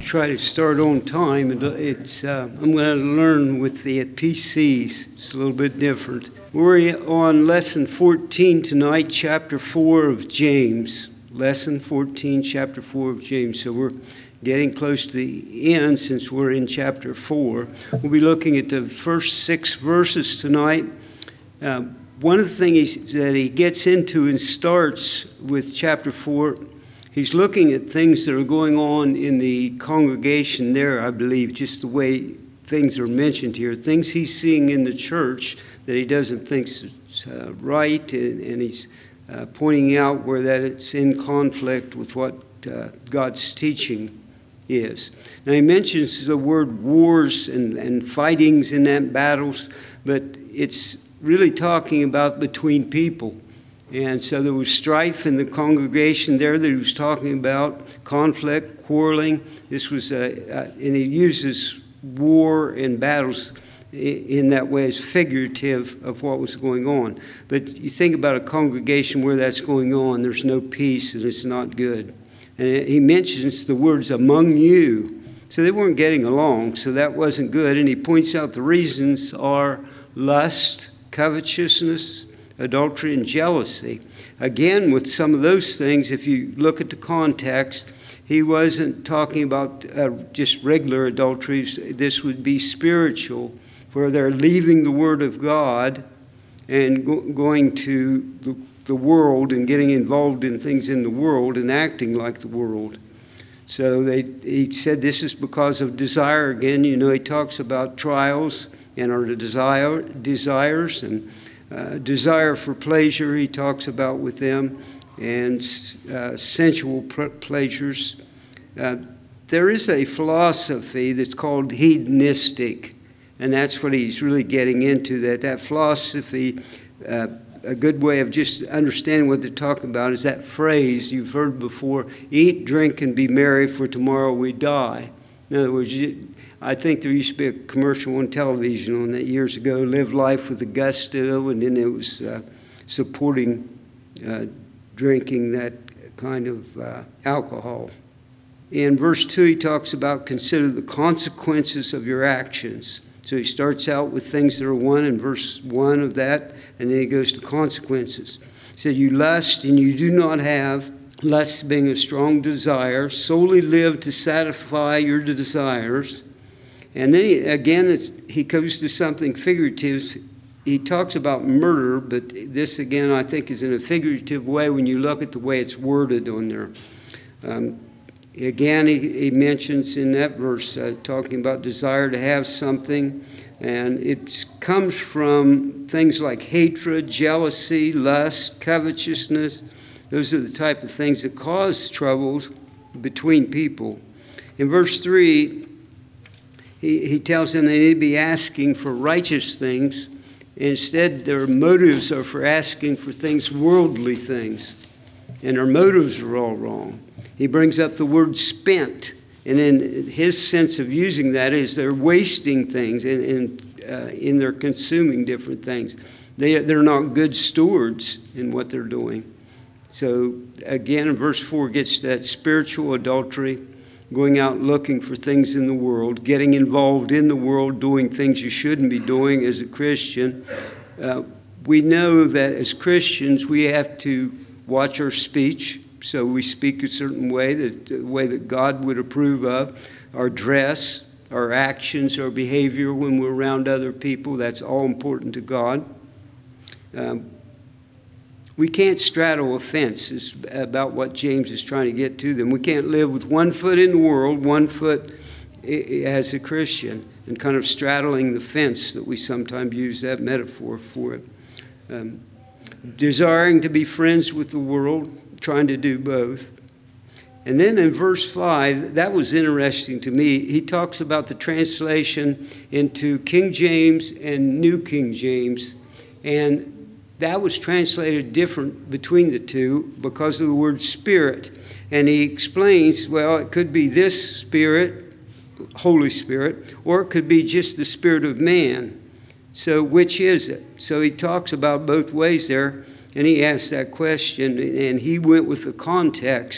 try to start on time. I'm going to learn with the PCs. It's a little bit different. We're on lesson 14 tonight, chapter 4 of James. Lesson 14, chapter 4 of James. So we're getting close to the end since we're in chapter 4. We'll be looking at the first 6 verses tonight. One of the things that he gets into and starts with chapter 4, he's looking at things that are going on in the congregation there, I believe, just the way things are mentioned here, things he's seeing in the church that he doesn't think is right, and he's pointing out where that it's in conflict with what God's teaching is. Now he mentions the word wars and fightings in that battles, but it's really talking about between people. And so there was strife in the congregation there that he was talking about, conflict, quarreling. This was, and he uses war and battles in that way as figurative of what was going on. But you think about a congregation where that's going on, there's no peace and it's not good. And he mentions the words among you. So they weren't getting along, so that wasn't good. And he points out the reasons are lust, covetousness, adultery, and jealousy. Again, with some of those things, if you look at the context, he wasn't talking about just regular adulteries. This would be spiritual, where they're leaving the Word of God and going to the world and getting involved in things in the world and acting like the world. So he said this is because of desire. Again, you know, he talks about trials and our desires and desire for pleasure, he talks about with them, and sensual pleasures. There is a philosophy that's called hedonistic, and that's what he's really getting into, that philosophy, a good way of just understanding what they're talking about is that phrase you've heard before, eat, drink, and be merry, for tomorrow we die. In other words, I think there used to be a commercial on television on that years ago, live life with a gusto, and then it was supporting drinking that kind of alcohol. In verse 2, he talks about consider the consequences of your actions. So he starts out with things that are one in verse 1 of that, and then he goes to consequences. He said, you lust and you do not have, lust being a strong desire, solely live to satisfy your desires. And then he goes to something figurative. He talks about murder, but this again I think is in a figurative way when you look at the way it's worded on there. Again, he mentions in that verse talking about desire to have something, and it comes from things like hatred, jealousy, lust, covetousness. Those are the type of things that cause troubles between people. In verse 3, he tells them they need to be asking for righteous things. Instead, their motives are for asking for things, worldly things. And their motives are all wrong. He brings up the word spent. And in his sense of using that is they're wasting things in their consuming different things. They're not good stewards in what they're doing. So again, in verse 4 gets that spiritual adultery, going out looking for things in the world, getting involved in the world, doing things you shouldn't be doing as a Christian. We know that as Christians we have to watch our speech, so we speak a certain way, the way that God would approve of. Our dress, our actions, our behavior when we're around other people, that's all important to God. We can't straddle a fence is about what James is trying to get to them. We can't live with one foot in the world, one foot as a Christian, and kind of straddling the fence that we sometimes use that metaphor for it. Desiring to be friends with the world, trying to do both. And then in verse 5, that was interesting to me. He talks about the translation into King James and New King James, and that was translated different between the two because of the word spirit. And he explains, well, it could be this spirit, Holy Spirit, or it could be just the spirit of man. So which is it? So he talks about both ways there, and he asked that question, and he went with the context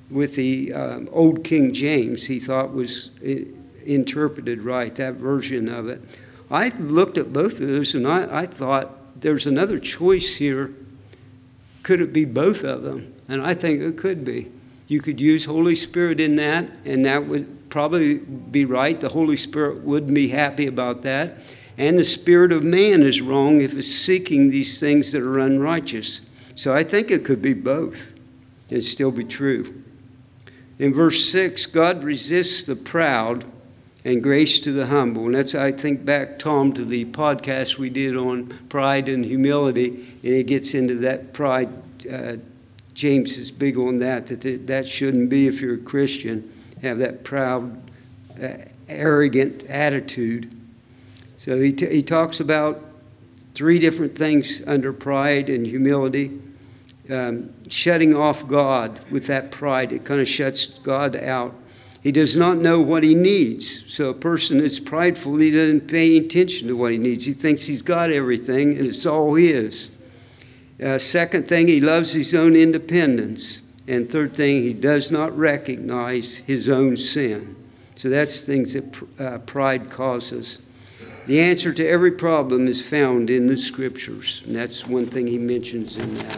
with the Old King James, he thought was interpreted right, that version of it. I looked at both of those, and I thought there's another choice here. Could it be both of them? And I think it could be. You could use Holy Spirit in that, and that would probably be right. The Holy Spirit wouldn't be happy about that. And the spirit of man is wrong if it's seeking these things that are unrighteous. So I think it could be both and still be true. In verse 6, God resists the proud and grace to the humble. And that's, I think, back, Tom, to the podcast we did on pride and humility. And it gets into that pride. James is big on that shouldn't be, if you're a Christian, have that proud, arrogant attitude. So he talks about three different things under pride and humility. Shutting off God with that pride. It kind of shuts God out. He does not know what he needs. So a person that's prideful, he doesn't pay attention to what he needs. He thinks he's got everything and it's all his. Second thing, he loves his own independence. And third thing, he does not recognize his own sin. So that's things that pride causes. The answer to every problem is found in the Scriptures. And that's one thing he mentions in that.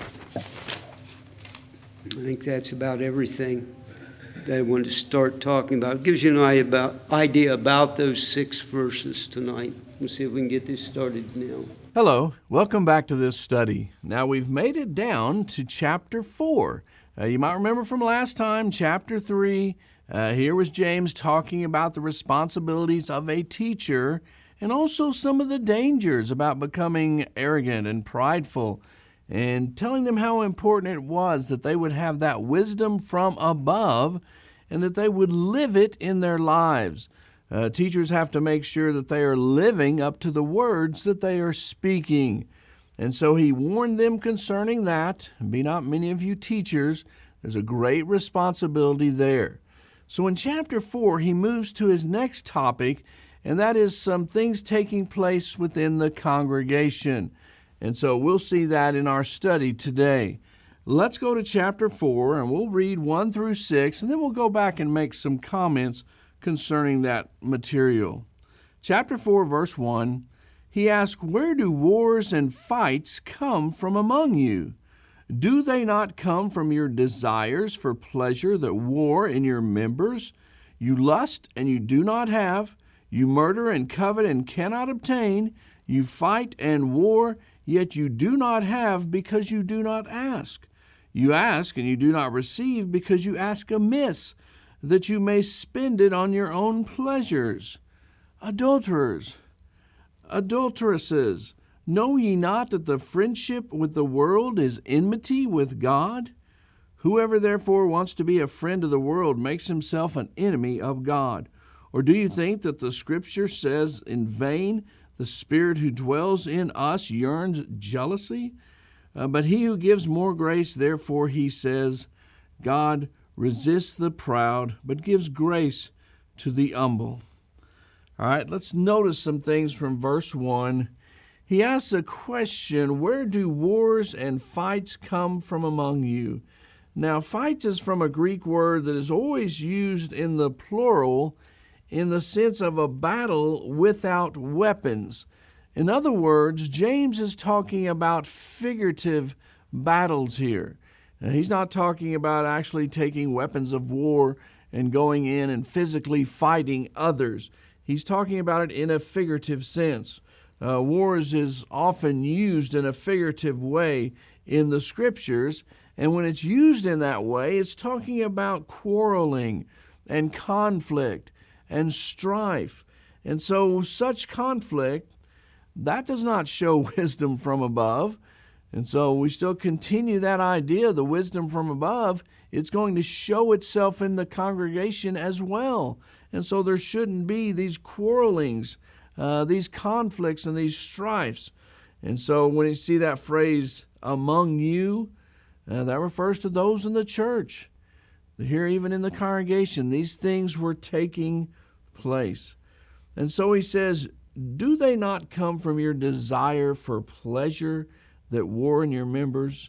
I think that's about everything that I wanted to start talking about. It gives you an idea about those 6 verses tonight. We'll see if we can get this started now. Hello, welcome back to this study. Now we've made it down to chapter 4. You might remember from last time, chapter 3, here was James talking about the responsibilities of a teacher and also some of the dangers about becoming arrogant and prideful, and telling them how important it was that they would have that wisdom from above and that they would live it in their lives. Teachers have to make sure that they are living up to the words that they are speaking. And so he warned them concerning that. Be not many of you teachers. There's a great responsibility there. So in chapter 4, he moves to his next topic, and that is some things taking place within the congregation. And so we'll see that in our study today. Let's go to chapter 4, and we'll read 1 through 6, and then we'll go back and make some comments concerning that material. Chapter 4, verse 1, he asks, "Where do wars and fights come from among you? Do they not come from your desires for pleasure that war in your members? You lust and you do not have. You murder and covet and cannot obtain. You fight and war, yet you do not have because you do not ask. You ask and you do not receive because you ask amiss, that you may spend it on your own pleasures. Adulterers, adulteresses, know ye not that the friendship with the world is enmity with God? Whoever therefore wants to be a friend of the world makes himself an enemy of God. Or do you think that the Scripture says in vain, the Spirit who dwells in us yearns jealousy? But he who gives more grace, therefore he says, God resists the proud, but gives grace to the humble." All right, let's notice some things from verse 1. He asks a question, where do wars and fights come from among you? Now, fights is from a Greek word that is always used in the plural in the sense of a battle without weapons. In other words, James is talking about figurative battles here. Now, he's not talking about actually taking weapons of war and going in and physically fighting others. He's talking about it in a figurative sense. Wars is often used in a figurative way in the Scriptures, and when it's used in that way, it's talking about quarreling and conflict and strife. And so such conflict, that does not show wisdom from above. And so we still continue that idea, the wisdom from above, it's going to show itself in the congregation as well. And so there shouldn't be these quarrelings, these conflicts and these strifes. And so when you see that phrase, among you, that refers to those in the church. Here, even in the congregation, these things were taking place. And so he says, do they not come from your desire for pleasure that war in your members?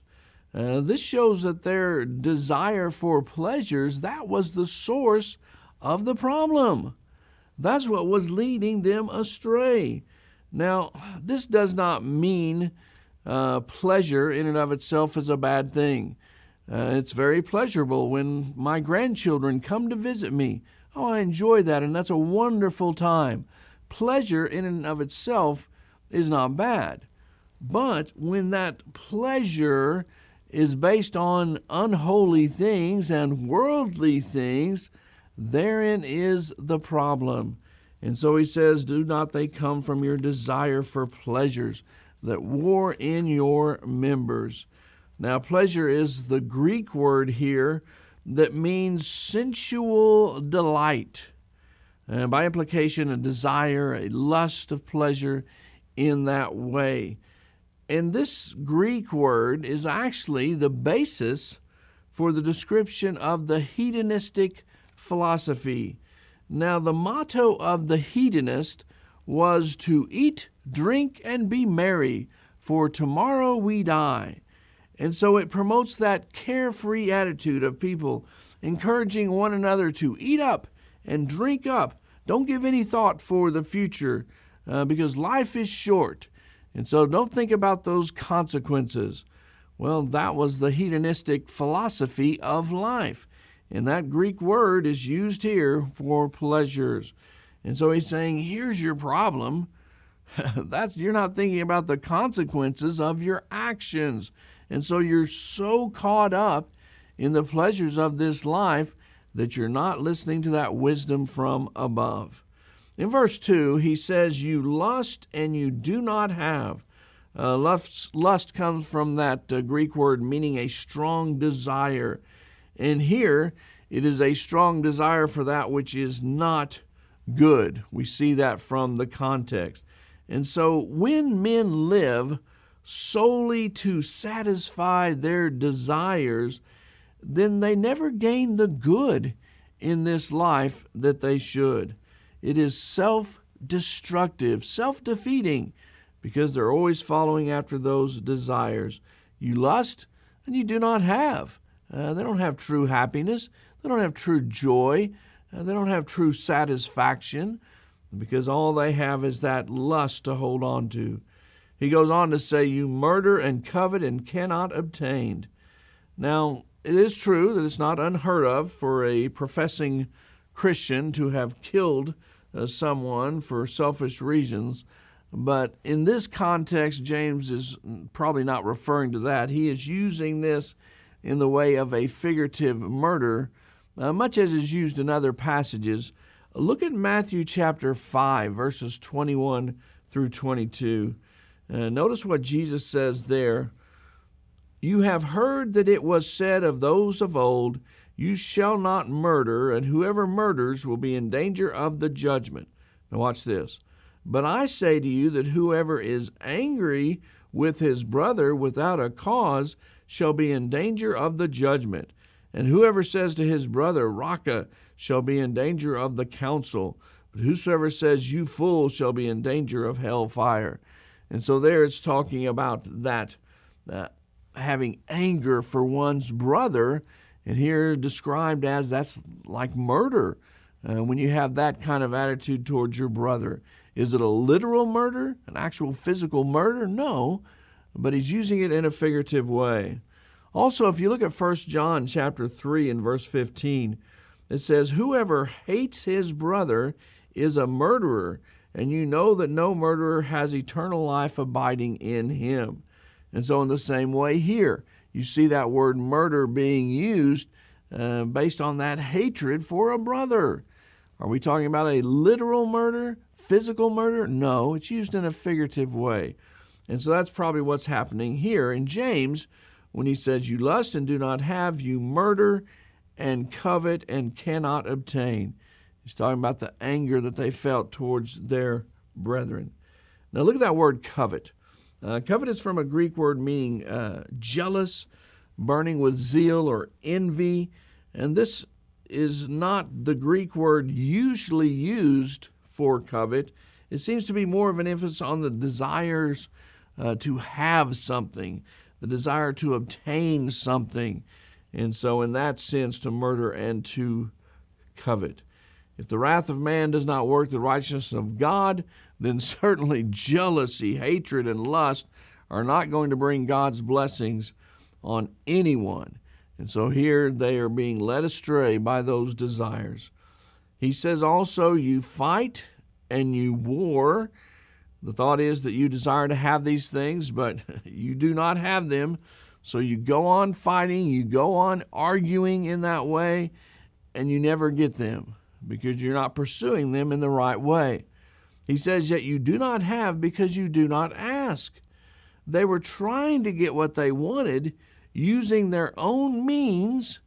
This shows that their desire for pleasures, that was the source of the problem. That's what was leading them astray. Now, this does not mean pleasure in and of itself is a bad thing. It's very pleasurable when my grandchildren come to visit me. Oh, I enjoy that, and that's a wonderful time. Pleasure in and of itself is not bad. But when that pleasure is based on unholy things and worldly things, therein is the problem. And so he says, do not they come from your desire for pleasures that war in your members. Now, pleasure is the Greek word here that means sensual delight. And by implication, a desire, a lust of pleasure in that way. And this Greek word is actually the basis for the description of the hedonistic philosophy. Now, the motto of the hedonist was to eat, drink, and be merry, for tomorrow we die. And so it promotes that carefree attitude of people encouraging one another to eat up and drink up. Don't give any thought for the future because life is short. And so don't think about those consequences. Well, that was the hedonistic philosophy of life. And that Greek word is used here for pleasures. And so he's saying, here's your problem. You're not thinking about the consequences of your actions. And so you're so caught up in the pleasures of this life that you're not listening to that wisdom from above. In verse 2, he says, you lust and you do not have. Lust comes from that Greek word meaning a strong desire. And here, it is a strong desire for that which is not good. We see that from the context. And so when men live solely to satisfy their desires, then they never gain the good in this life that they should. It is self-destructive, self-defeating, because they're always following after those desires. You lust and you do not have. They don't have true happiness. They don't have true joy. They don't have true satisfaction, because all they have is that lust to hold on to. He goes on to say, you murder and covet and cannot obtain. Now, it is true that it's not unheard of for a professing Christian to have killed someone for selfish reasons. But in this context, James is probably not referring to that. He is using this in the way of a figurative murder, much as is used in other passages. Look at Matthew chapter 5, verses 21 through 22. Notice what Jesus says there. You have heard that it was said of those of old, you shall not murder, and whoever murders will be in danger of the judgment. Now watch this. But I say to you that whoever is angry with his brother without a cause shall be in danger of the judgment. And whoever says to his brother, Raca, shall be in danger of the council. But whosoever says, you fool, shall be in danger of hell fire. And so there it's talking about that having anger for one's brother, and here described as that's like murder. When you have that kind of attitude towards your brother. Is it a literal murder, an actual physical murder? No, but he's using it in a figurative way. Also, if you look at 1 John chapter 3 and verse 15, it says, whoever hates his brother is a murderer, and you know that no murderer has eternal life abiding in him. And so in the same way here, you see that word murder being used based on that hatred for a brother. Are we talking about a literal murder, physical murder? No, it's used in a figurative way. And so that's probably what's happening here in James when he says, you lust and do not have, you murder and covet and cannot obtain. He's talking about the anger that they felt towards their brethren. Now look at that word covet. Covet is from a Greek word meaning jealous, burning with zeal or envy. And this is not the Greek word usually used for covet. It seems to be more of an emphasis on the desires to have something. the desire to obtain something. And so in that sense, to murder and to covet. If the wrath of man does not work the righteousness of God, then certainly jealousy, hatred, and lust are not going to bring God's blessings on anyone. And so here they are being led astray by those desires. He says also, you fight and you war. The thought is that you desire to have these things, but you do not have them. So you go on fighting, you go on arguing in that way, and you never get them because you're not pursuing them in the right way. He says, yet you do not have because you do not ask. They were trying to get what they wanted using their own means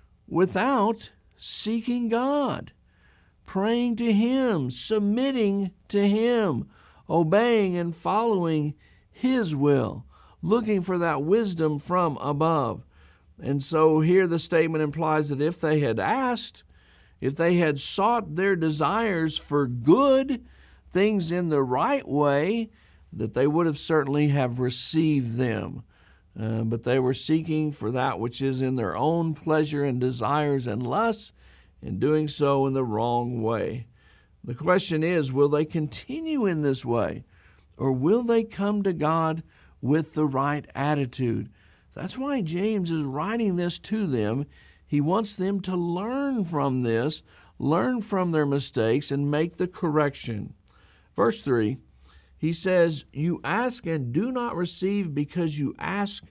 without seeking God, praying to Him, submitting to Him, obeying and following His will, looking for that wisdom from above. And so here the statement implies that if they had asked, if they had sought their desires for good, things in the right way, that they would have certainly have received them. But they were seeking for that which is in their own pleasure and desires and lusts, and doing so in the wrong way. The question is, will they continue in this way, or will they come to God with the right attitude? That's why James is writing this to them. He wants them to learn from this, learn from their mistakes, and make the correction. Verse 3, he says, you ask and do not receive because you ask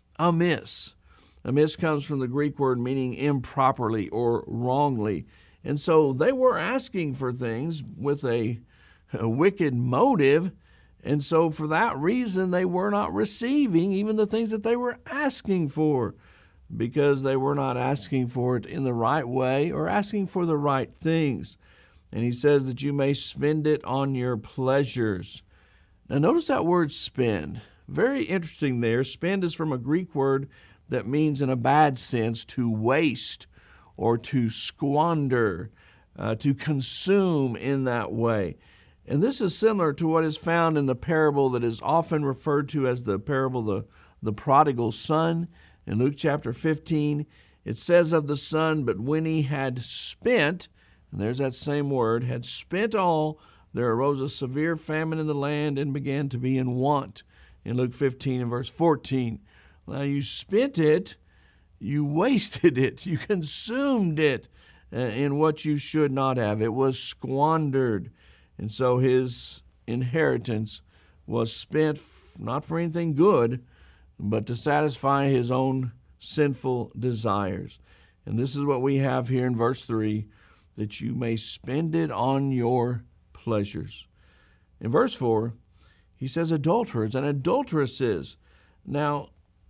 amiss. Amiss comes from the Greek word meaning improperly or wrongly. And so they were asking for things with a wicked motive. And so for that reason, they were not receiving even the things that they were asking for, because they were not asking for it in the right way or asking for the right things. And he says that you may spend it on your pleasures. Now notice that word spend. Very interesting there. Spend is from a Greek word that means in a bad sense to waste or to squander, to consume in that way. And this is similar to what is found in the parable that is often referred to as the parable of the prodigal son. In Luke chapter 15, it says of the son, but when he had spent, and there's that same word, had spent all, there arose a severe famine in the land and began to be in want. In Luke 15 and verse 14. Now you spent it, you wasted it, you consumed it in what you should not have. It was squandered. And so his inheritance was spent not for anything good, but to satisfy his own sinful desires. And this is what we have here in verse 3, that you may spend it on your pleasures. In verse 4, he says adulterers and adulteresses. Now,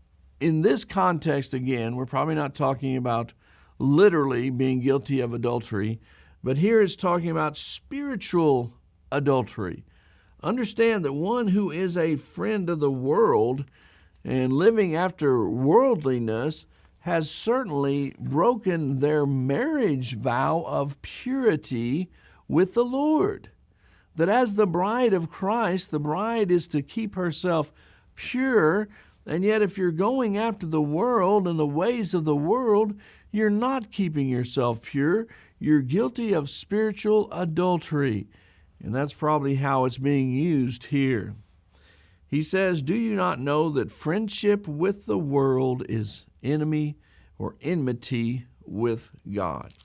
in this context, again, we're probably not talking about literally being guilty of adultery, but here it's talking about spiritual adultery. Understand that one who is a friend of the world and living after worldliness has certainly broken their marriage vow of purity with the Lord. That as the bride of Christ, the bride is to keep herself pure, and yet if you're going after the world and the ways of the world, you're not keeping yourself pure. You're guilty of spiritual adultery. And that's probably how it's being used here. He says, do you not know that friendship with the world is enemy or enmity with God?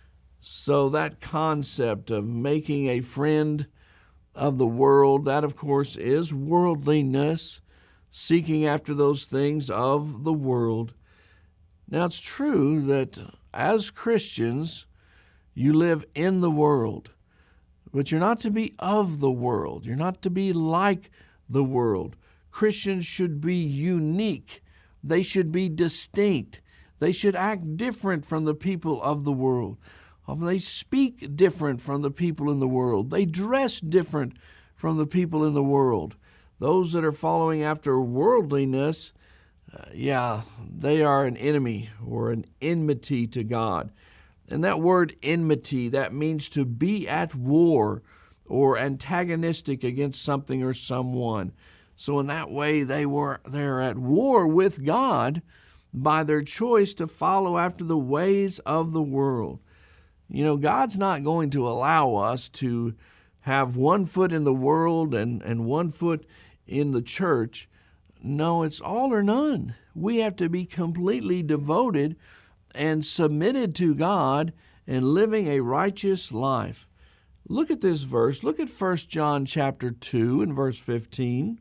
So that concept of making a friend of the world, that of course is worldliness, seeking after those things of the world. Now it's true that as Christians, you live in the world, but you're not to be of the world. You're not to be like the world. Christians should be unique. They should be distinct. They should act different from the people of the world. They speak different from the people in the world. They dress different from the people in the world. Those that are following after worldliness, they are an enemy or an enmity to God. And that word enmity, that means to be at war or antagonistic against something or someone. So in that way, they're at war with God by their choice to follow after the ways of the world. You know, God's not going to allow us to have one foot in the world and one foot in the church. No, it's all or none. We have to be completely devoted and submitted to God and living a righteous life. Look at this verse. Look at 1 John chapter 2 and verse 15.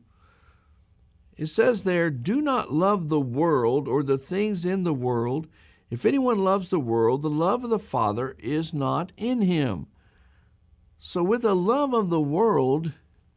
It says there, "Do not love the world or the things in the world. If anyone loves the world, the love of the Father is not in him." So with the love of the world,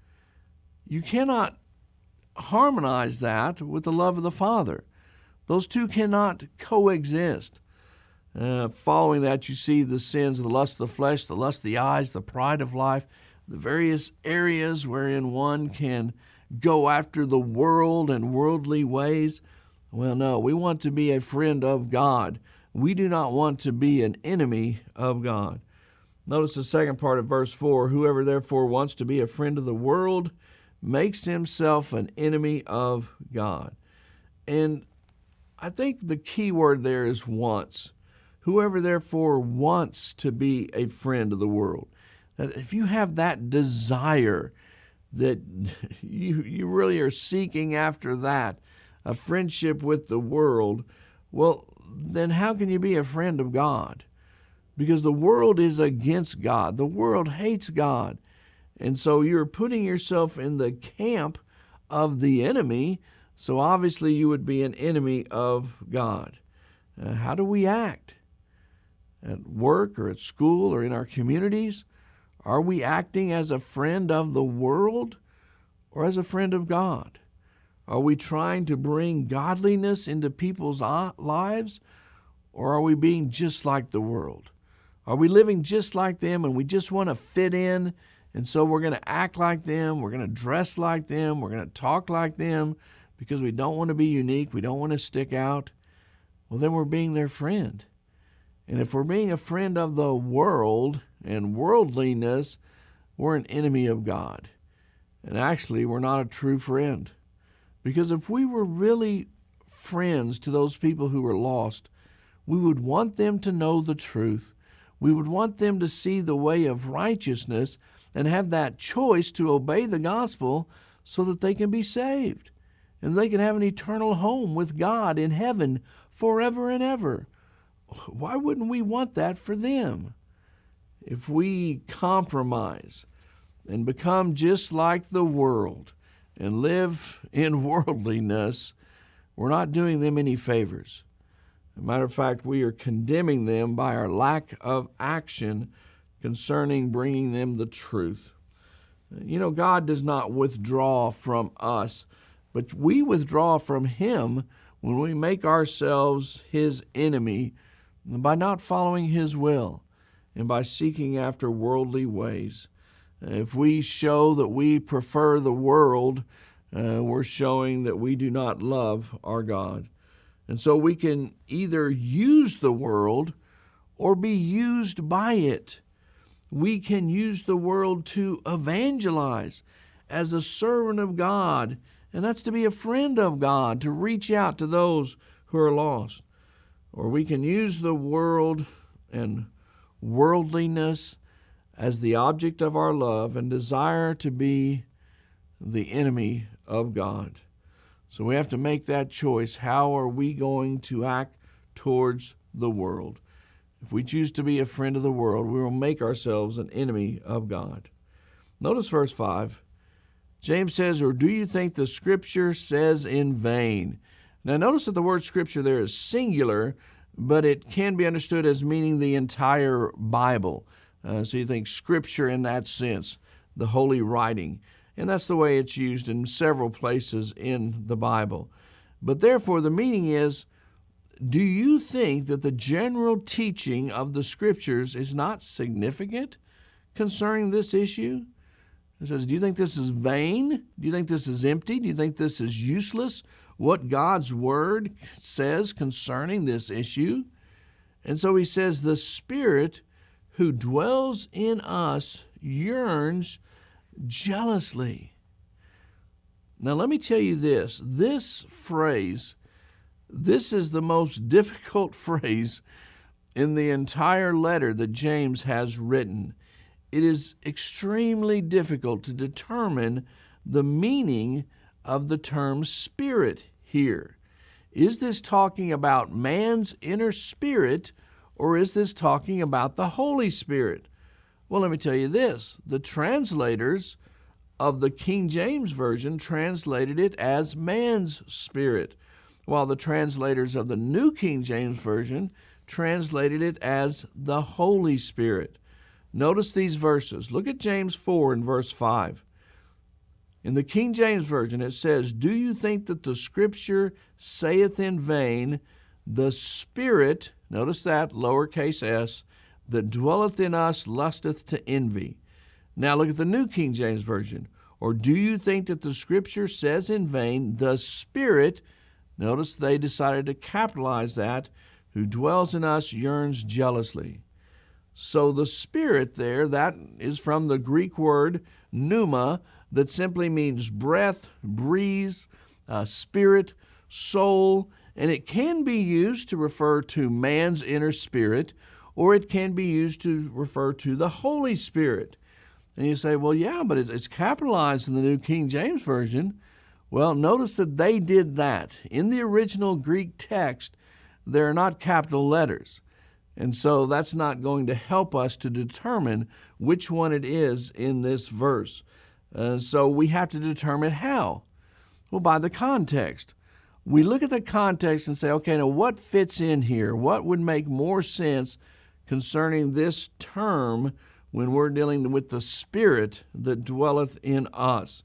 you cannot harmonize that with the love of the Father. Those two cannot coexist. Following that, you see the sins of the lust of the flesh, the lust of the eyes, the pride of life, the various areas wherein one can go after the world and worldly ways. Well, no, we want to be a friend of God. We do not want to be an enemy of God. Notice the second part of verse 4, "Whoever therefore wants to be a friend of the world makes himself an enemy of God." And I think the key word there is wants. Whoever therefore wants to be a friend of the world. That if you have that desire, that you really are seeking after that, a friendship with the world, well, then how can you be a friend of God? Because the world is against God. The world hates God. And so you're putting yourself in the camp of the enemy, so obviously you would be an enemy of God. How do we act? At work or at school or in our communities? Are we acting as a friend of the world or as a friend of God? Are we trying to bring godliness into people's lives, or are we being just like the world? Are we living just like them and we just want to fit in, and so we're going to act like them, we're going to dress like them, we're going to talk like them because we don't want to be unique, we don't want to stick out? Well, then we're being their friend. And if we're being a friend of the world and worldliness, we're an enemy of God. And actually, we're not a true friend. Because if we were really friends to those people who are lost, we would want them to know the truth. We would want them to see the way of righteousness and have that choice to obey the gospel so that they can be saved. And they can have an eternal home with God in heaven forever and ever. Why wouldn't we want that for them? If we compromise and become just like the world and live in worldliness, we're not doing them any favors. As a matter of fact, we are condemning them by our lack of action concerning bringing them the truth. You know, God does not withdraw from us, but we withdraw from Him when we make ourselves His enemy by not following His will and by seeking after worldly ways. If we show that we prefer the world, we're showing that we do not love our God. And so we can either use the world or be used by it. We can use the world to evangelize as a servant of God, and that's to be a friend of God, to reach out to those who are lost. Or we can use the world and worldliness as the object of our love and desire to be the enemy of God. So we have to make that choice. How are we going to act towards the world? If we choose to be a friend of the world, we will make ourselves an enemy of God. Notice verse 5. James says, "Or do you think the Scripture says in vain?" Now notice that the word Scripture there is singular, but it can be understood as meaning the entire Bible. So you think Scripture in that sense, the holy writing. And that's the way it's used in several places in the Bible. But therefore, the meaning is, do you think that the general teaching of the Scriptures is not significant concerning this issue? It says, do you think this is vain? Do you think this is empty? Do you think this is useless? What God's Word says concerning this issue? And so he says, the Spirit who dwells in us yearns jealously. Now let me tell you this phrase, this is the most difficult phrase in the entire letter that James has written. It is extremely difficult to determine the meaning of the term spirit here. Is this talking about man's inner spirit, or is this talking about the Holy Spirit? Well, let me tell you this. The translators of the King James Version translated it as man's spirit, while the translators of the New King James Version translated it as the Holy Spirit. Notice these verses. Look at James 4 and verse 5. In the King James Version it says, "Do you think that the Scripture saith in vain, the Spirit," notice that, lowercase s, "that dwelleth in us lusteth to envy." Now look at the New King James Version. "Or do you think that the Scripture says in vain, the Spirit," notice they decided to capitalize that, "who dwells in us yearns jealously." So the Spirit there, that is from the Greek word pneuma, that simply means breath, breeze, spirit, soul, and it can be used to refer to man's inner spirit, or it can be used to refer to the Holy Spirit. And you say, well, yeah, but it's capitalized in the New King James Version. Well, notice that they did that. In the original Greek text, there are not capital letters. And so that's not going to help us to determine which one it is in this verse. So we have to determine how. Well, by the context. We look at the context and say, okay, now what fits in here? What would make more sense concerning this term when we're dealing with the Spirit that dwelleth in us?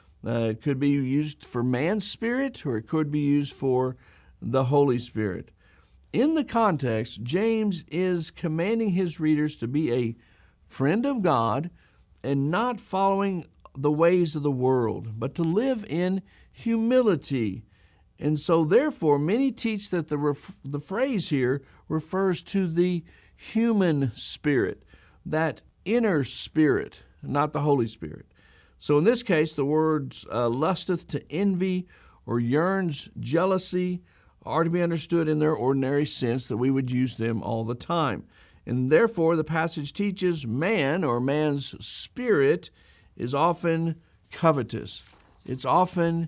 It could be used for man's spirit, or it could be used for the Holy Spirit. In the context, James is commanding his readers to be a friend of God and not following the ways of the world, but to live in humility. And so therefore, many teach that the phrase here refers to the human spirit, that inner spirit, not the Holy Spirit. So in this case, the words lusteth to envy or yearns jealousy are to be understood in their ordinary sense, that we would use them all the time. And therefore, the passage teaches man, or man's spirit, is often covetous. It's often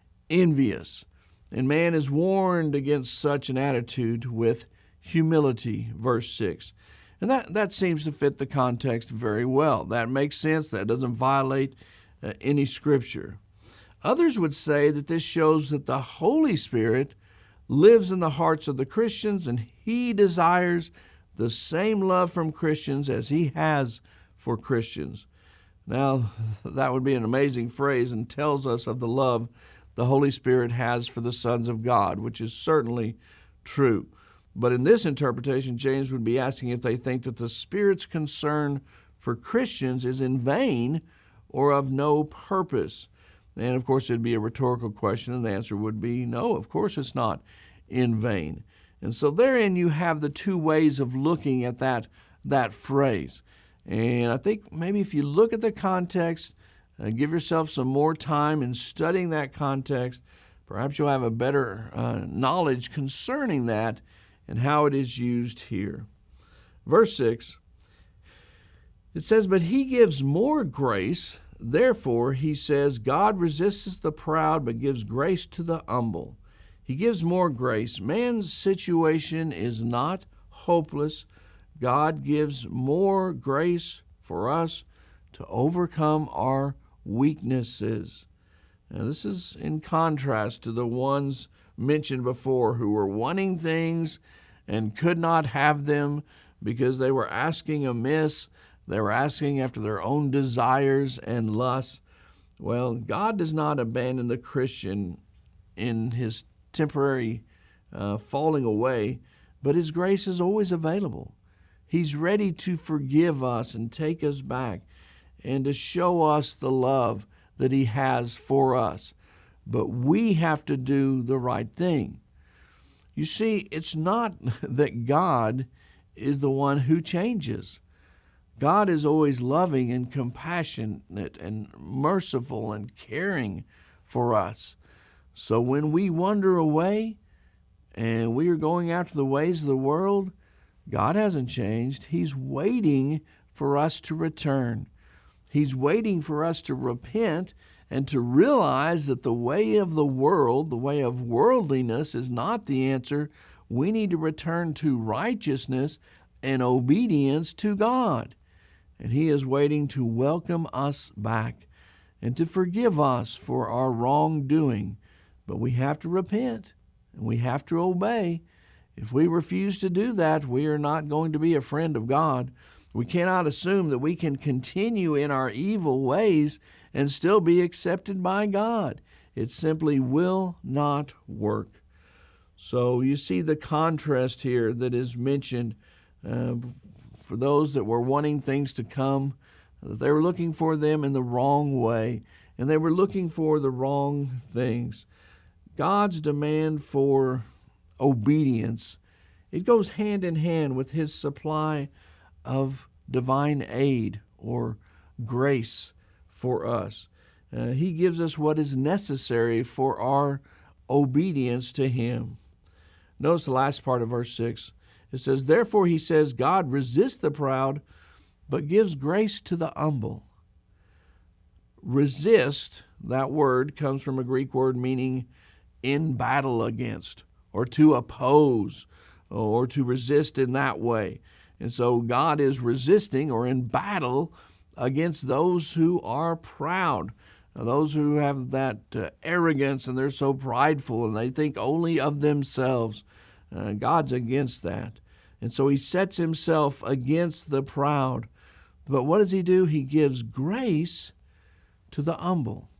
envious. And man is warned against such an attitude with humility, verse 6. And that seems to fit the context very well. That makes sense. That doesn't violate any Scripture. Others would say that this shows that the Holy Spirit lives in the hearts of the Christians, and he desires the same love from Christians as he has for Christians. Now, that would be an amazing phrase and tells us of the love the Holy Spirit has for the sons of God, which is certainly true. But in this interpretation, James would be asking if they think that the Spirit's concern for Christians is in vain or of no purpose. And of course, it'd be a rhetorical question, and the answer would be no, of course it's not in vain. And so therein you have the two ways of looking at that phrase. And I think maybe if you look at the context, give yourself some more time in studying that context, perhaps you'll have a better knowledge concerning that and how it is used here. Verse 6, it says, "But he gives more grace. Therefore, he says, God resists the proud, but gives grace to the humble." He gives more grace. Man's situation is not hopeless. God gives more grace for us to overcome our weaknesses. Now, this is in contrast to the ones mentioned before who were wanting things and could not have them because they were asking amiss. They were asking after their own desires and lusts. Well, God does not abandon the Christian in his temporary falling away, but his grace is always available. He's ready to forgive us and take us back and to show us the love that he has for us. But we have to do the right thing. You see, it's not that God is the one who changes. God is always loving and compassionate and merciful and caring for us. So when we wander away and we are going after the ways of the world, God hasn't changed. He's waiting for us to return. He's waiting for us to repent and to realize that the way of the world, the way of worldliness, is not the answer. We need to return to righteousness and obedience to God. And He is waiting to welcome us back and to forgive us for our wrongdoing. But we have to repent and we have to obey. If we refuse to do that, we are not going to be a friend of God. We cannot assume that we can continue in our evil ways and still be accepted by God. It simply will not work. So you see the contrast here that is mentioned for those that were wanting things to come. They were looking for them in the wrong way, and they were looking for the wrong things. God's demand for obedience, it goes hand in hand with His supply of divine aid or grace for us. He gives us what is necessary for our obedience to Him. Notice the last part of verse 6. It says, "Therefore," He says, "God resists the proud, but gives grace to the humble." Resist, that word comes from a Greek word meaning in battle against, or to oppose, or to resist in that way. And so God is resisting or in battle against those who are proud, those who have that arrogance and they're so prideful and they think only of themselves. God's against that. And so He sets Himself against the proud. But what does He do? He gives grace to the humble.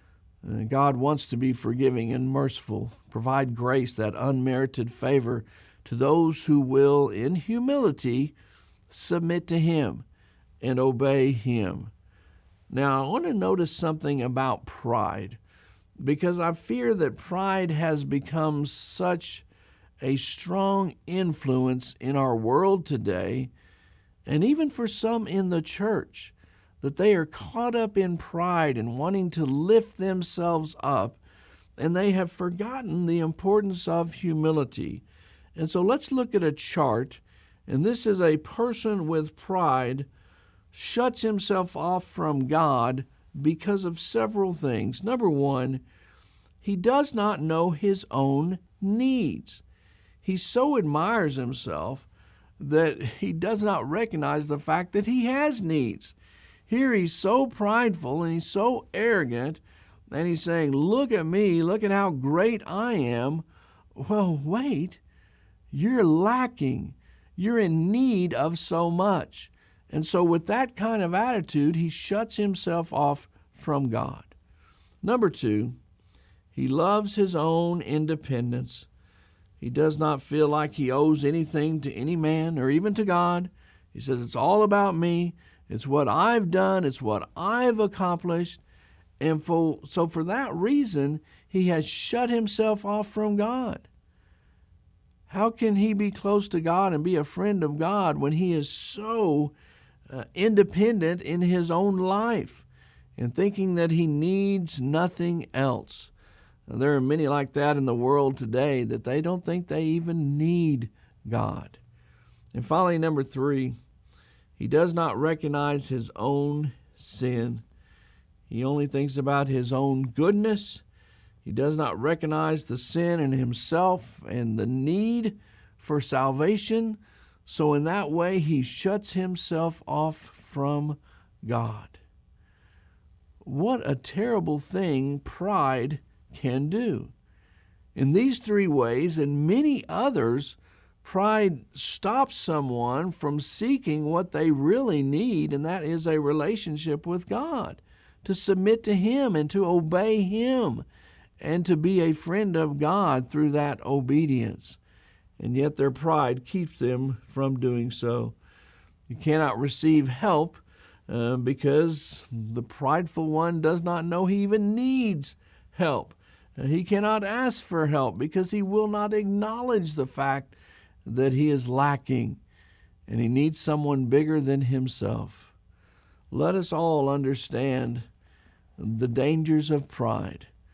God wants to be forgiving and merciful, provide grace, that unmerited favor, to those who will, in humility, submit to Him and obey Him. Now, I want to notice something about pride, because I fear that pride has become such a strong influence in our world today, and even for some in the church, that they are caught up in pride and wanting to lift themselves up, and they have forgotten the importance of humility. And so let's look at a chart, and this is a person with pride shuts himself off from God because of several things. Number one, he does not know his own needs. He so admires himself that he does not recognize the fact that he has needs. Here he's so prideful and he's so arrogant, and he's saying, "Look at me, look at how great I am." Well, wait, you're lacking. You're in need of so much. And so with that kind of attitude, he shuts himself off from God. Number two, he loves his own independence. He does not feel like he owes anything to any man or even to God. He says, it's all about me. It's what I've done. It's what I've accomplished. And so for that reason, he has shut himself off from God. How can he be close to God and be a friend of God when he is so independent in his own life and thinking that he needs nothing else? There are many like that in the world today, that they don't think they even need God. And finally, number three, he does not recognize his own sin. He only thinks about his own goodness. He does not recognize the sin in himself and the need for salvation. So in that way, he shuts himself off from God. What a terrible thing pride can do. In these three ways and many others, pride stops someone from seeking what they really need, and that is a relationship with God, to submit to Him and to obey Him and to be a friend of God through that obedience. And yet their pride keeps them from doing so. You cannot receive help because the prideful one does not know he even needs help. He cannot ask for help because he will not acknowledge the fact that he is lacking and he needs someone bigger than himself. Let us all understand the dangers of pride.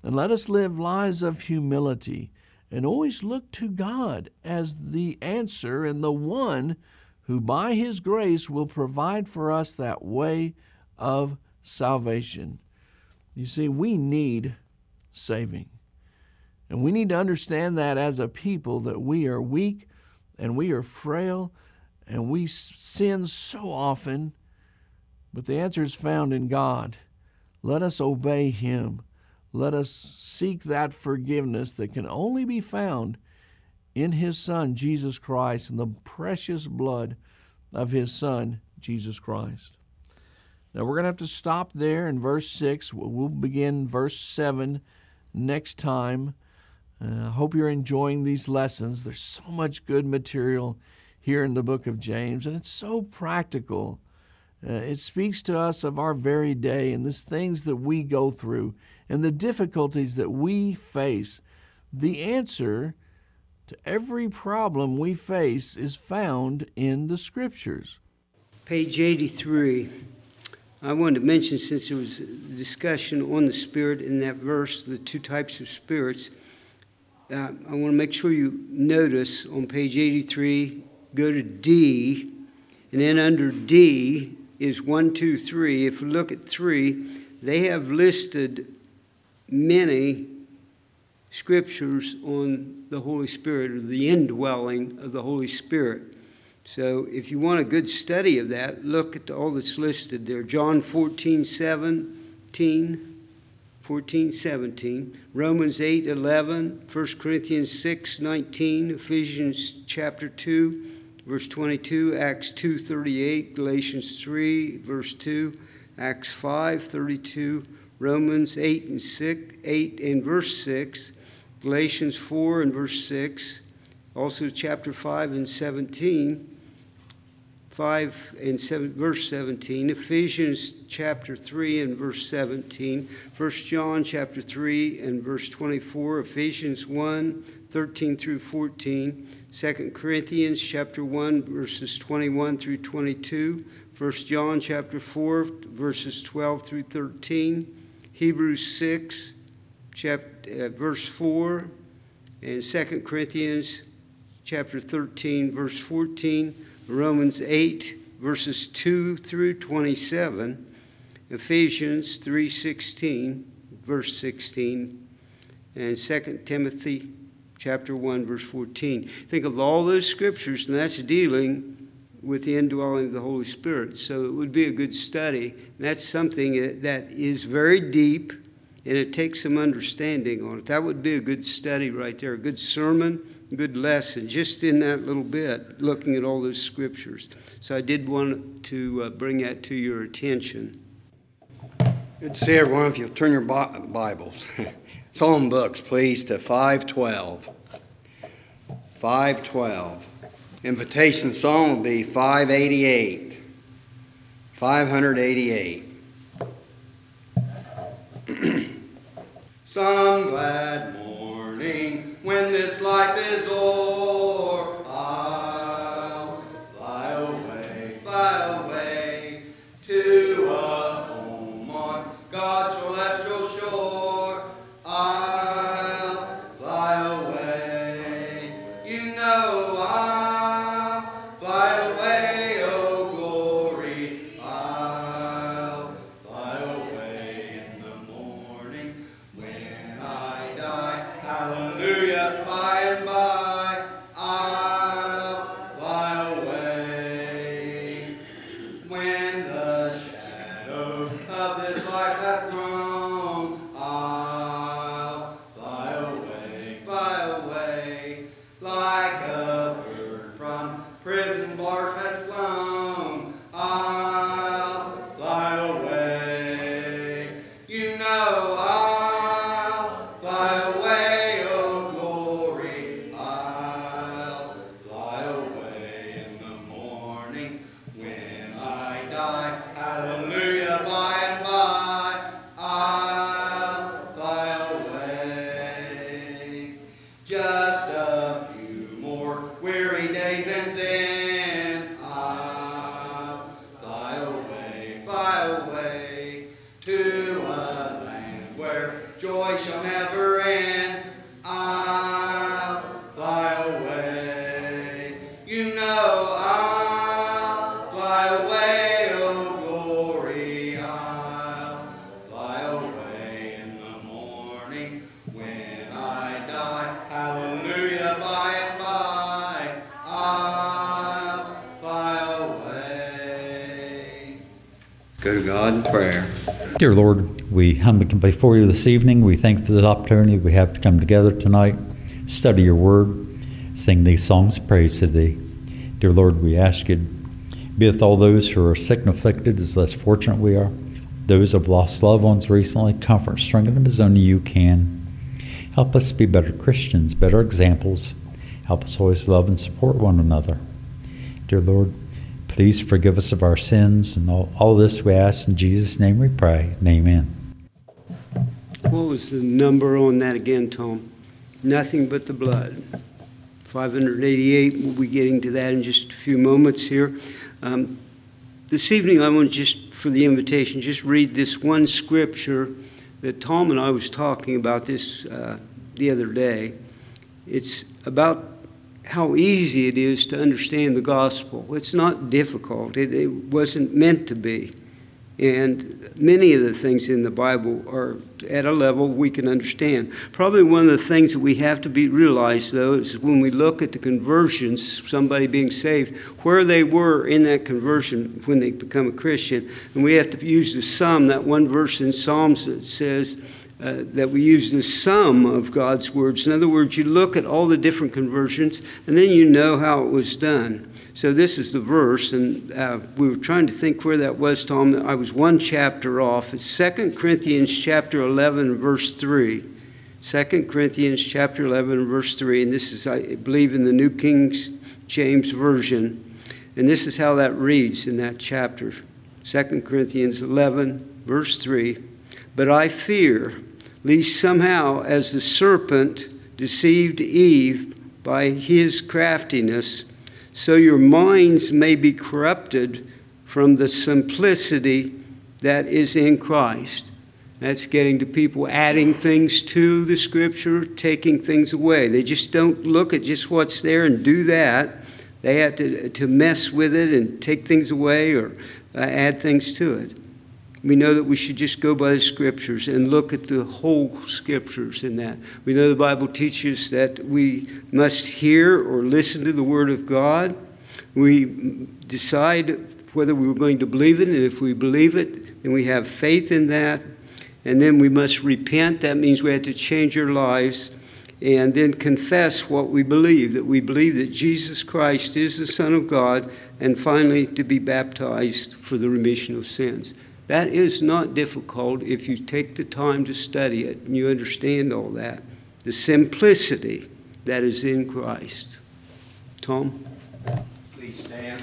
And let us live lives of humility and always look to God as the answer and the one who by His grace will provide for us that way of salvation. You see, we need saving. And we need to understand that as a people that we are weak and we are frail and we sin so often, but the answer is found in God. Let us obey Him. Let us seek that forgiveness that can only be found in His Son, Jesus Christ, and the precious blood of His Son, Jesus Christ. Now we're going to have to stop there in verse 6. We'll begin verse 7 next time. I hope you're enjoying these lessons. There's so much good material here in the book of James, and it's so practical. It speaks to us of our very day and the things that we go through and the difficulties that we face. The answer to every problem we face is found in the Scriptures. Page 83. I wanted to mention, since there was a discussion on the Spirit in that verse, the two types of spirits, I want to make sure you notice on page 83, go to D, and then under D is 1, 2, 3. If you look at 3, they have listed many scriptures on the Holy Spirit, or the indwelling of the Holy Spirit. So if you want a good study of that, look at all that's listed there. John 14:17, Romans 8:11, 1 Corinthians 6:19, Ephesians chapter 2, verse 22, Acts 2:38, Galatians 3, verse 2, Acts 5:32, Romans 8 and verse 6, Galatians 4 and verse 6, also chapter 5 and 17, 5 and 7, verse 17, Ephesians chapter 3 and verse 17, 1 John chapter 3 and verse 24, Ephesians 1, 13 through 14, 2 Corinthians chapter 1, verses 21 through 22, 1 John chapter 4, verses 12 through 13, Hebrews 6, verse 4, and 2 Corinthians chapter 13, verse 14, Romans 8, verses 2 through 27, Ephesians 3:16, verse 16, and 2 Timothy chapter 1, verse 14. Think of all those scriptures, and that's dealing with the indwelling of the Holy Spirit. So it would be a good study. And that's something that is very deep, and it takes some understanding on it. That would be a good study right there, a good sermon, a good lesson, just in that little bit, looking at all those scriptures. So I did want to bring that to your attention. Good to see everyone. If you'll turn your Bibles, Psalm books, please, to 512. 512. Invitation song will be 588. 588. Some glad morning when this life is o'er, I'll fly away to a home on God's celestial shore. I'll fly away, you know I'll fly away, oh glory. I'll fly away in the morning when I die. Hallelujah, by and by, I'll fly away. When the shadow of this life hath thrown, I'll fly away, like a bird from prison bars has flown. I'll fly away, you know I'll fly away, oh glory. I'll fly away in the morning when I die. Hallelujah, by and by, I'll fly away. Just a few more weary days and then I'll fly away to a land where joy shall never end. I'll fly away. You know I'll fly away, oh glory. I'll fly away in the morning when I die. Hallelujah, by and by. I'll fly away. Let's go to God in prayer. Dear Lord, we humbly come before you this evening. We thank you for this opportunity we have to come together tonight, study your word, sing these songs of praise to thee. Dear Lord, we ask you to be with all those who are sick and afflicted, as less fortunate we are. Those who have lost loved ones recently, comfort, strengthen them as only you can. Help us be better Christians, better examples. Help us always love and support one another. Dear Lord, please forgive us of our sins, and all this we ask in Jesus' name we pray. Amen. What was the number on that again, Tom? Nothing but the blood. 588. We'll be getting to that in just a few moments here. This evening, I want to just, for the invitation, just read this one scripture that Tom and I was talking about this the other day. It's about how easy it is to understand the gospel. It's not difficult. It wasn't meant to be. And many of the things in the Bible are at a level we can understand. Probably one of the things that we have to realize, though, is when we look at the conversions, somebody being saved, where they were in that conversion when they become a Christian. And we have to use the sum, that one verse in Psalms that says, that we use the sum of God's words. In other words, you look at all the different conversions, and then you know how it was done. So this is the verse, and we were trying to think where that was, Tom. I was one chapter off. It's 2 Corinthians chapter 11, verse 3. 2 Corinthians chapter 11, verse 3. And this is, I believe, in the New King James Version. And this is how that reads in that chapter. 2 Corinthians 11, verse 3. But I fear, lest somehow, as the serpent deceived Eve by his craftiness, so your minds may be corrupted from the simplicity that is in Christ. That's getting to people adding things to the Scripture, taking things away. They just don't look at just what's there and do that. They have to mess with it and take things away or add things to it. We know that we should just go by the Scriptures and look at the whole Scriptures in that. We know the Bible teaches that we must hear or listen to the Word of God. We decide whether we're going to believe it, and if we believe it, then we have faith in that. And then we must repent. That means we have to change our lives. And then confess what we believe, that we believe that Jesus Christ is the Son of God, and finally to be baptized for the remission of sins. That is not difficult if you take the time to study it and you understand all that. The simplicity that is in Christ. Tom? Please stand.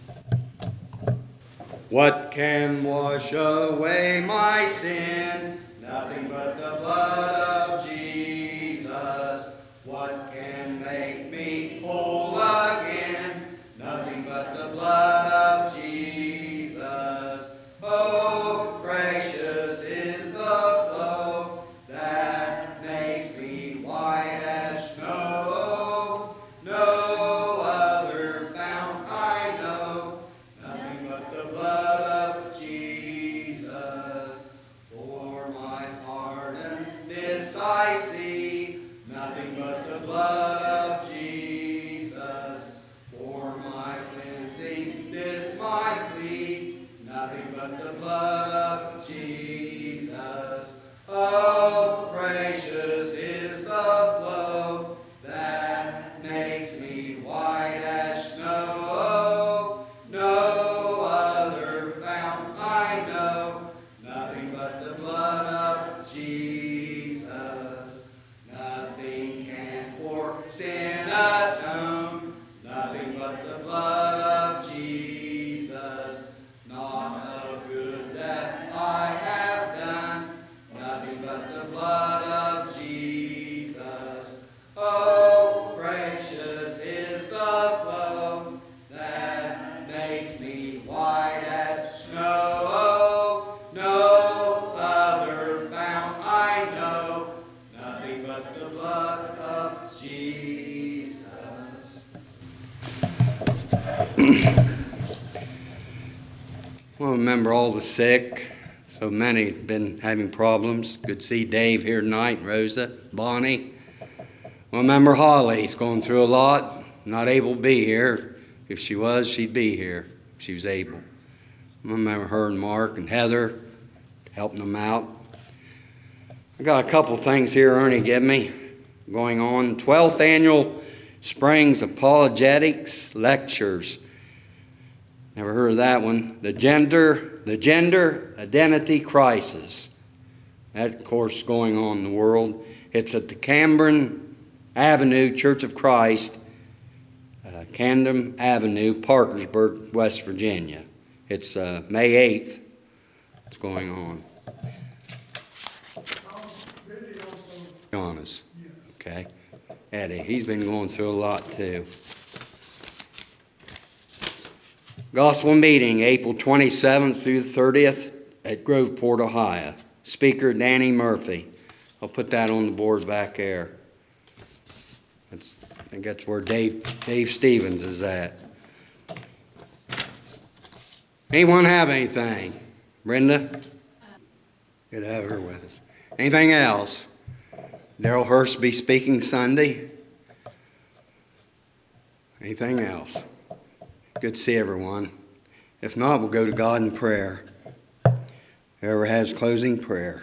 What can wash away my sin? Nothing but the blood of Jesus. What can make me whole again? Nothing but the blood of Jesus. Oh, precious is the flow that makes me white as snow. No other fount I know, nothing but the blood of Jesus. For my pardon, this I see, nothing but the blood of Jesus. For my cleansing, this my plea, nothing but the blood of Jesus. Oh, precious is the flow that makes me white as snow. No other fount I know, nothing but the blood of Jesus. Nothing can for sin atone, nothing but the blood of Jesus. Not a good that I have done, nothing but the blood of Jesus. Oh, precious is the flow that makes me white as snow. remember all the sick. So many have been having problems. Good to see Dave here tonight, Rosa, Bonnie. Remember Holly's going through a lot, not able to be here. If she was, she'd be here if she was able. Remember her and Mark and Heather helping them out. I got a couple things here Ernie gave me going on. 12th Annual Springs Apologetics Lectures. Never heard of that one. The gender identity crisis. That, of course, is going on in the world. It's at the Camden Avenue Church of Christ, Camden Avenue, Parkersburg, West Virginia. It's May 8th. It's going on. Honest. Okay. Eddie, he's been going through a lot too. Gospel meeting, April 27th through the 30th at Groveport, Ohio. Speaker Danny Murphy. I'll put that on the board back there. I think that's where Dave Stevens is at. Anyone have anything? Brenda? Good to have her with us. Anything else? Darrell Hurst be speaking Sunday. Anything else? Good to see everyone. If not, we'll go to God in prayer. Whoever has closing prayer.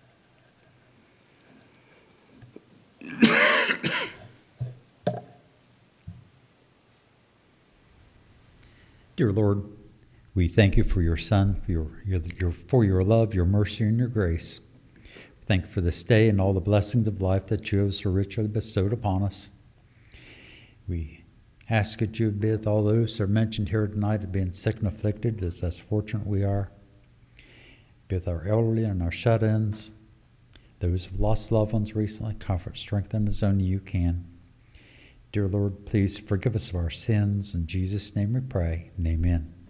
Dear Lord, we thank you for your Son, for your love, your mercy, and your grace. Thank you for this day and all the blessings of life that you have so richly bestowed upon us. We ask that you would be with all those who are mentioned here tonight as being sick and afflicted, as fortunate we are. Be with our elderly and our shut-ins, those who have lost loved ones recently. Comfort, strengthen as only you can. Dear Lord, please forgive us of our sins. In Jesus' name we pray, and amen.